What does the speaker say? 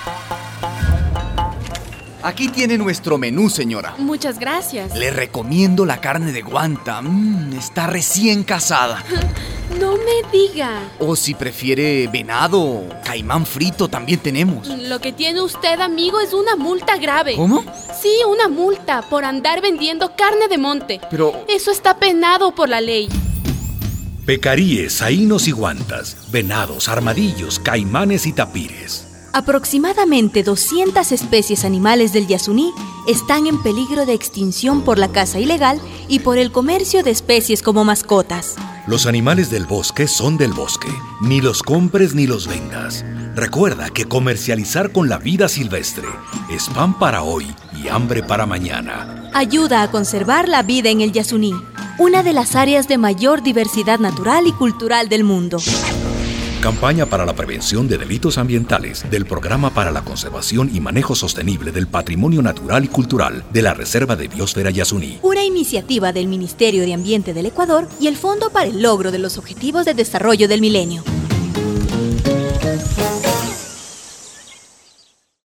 Aquí tiene nuestro menú, señora. Muchas gracias. Le recomiendo la carne de guanta. Está recién casada. No me diga. O si prefiere venado, caimán frito, también tenemos. Lo que tiene usted, amigo, es una multa grave. ¿Cómo? Sí, una multa por andar vendiendo carne de monte. Pero... eso está penado por la ley. Pecaríes, saínos y guantas, venados, armadillos, caimanes y tapires. Aproximadamente 200 especies animales del Yasuní están en peligro de extinción por la caza ilegal y por el comercio de especies como mascotas. Los animales del bosque son del bosque. Ni los compres ni los vendas. Recuerda que comercializar con la vida silvestre es pan para hoy y hambre para mañana. Ayuda a conservar la vida en el Yasuní, una de las áreas de mayor diversidad natural y cultural del mundo. Campaña para la prevención de delitos ambientales del Programa para la Conservación y Manejo Sostenible del Patrimonio Natural y Cultural de la Reserva de Biosfera Yasuní. Una iniciativa del Ministerio de Ambiente del Ecuador y el Fondo para el Logro de los Objetivos de Desarrollo del Milenio.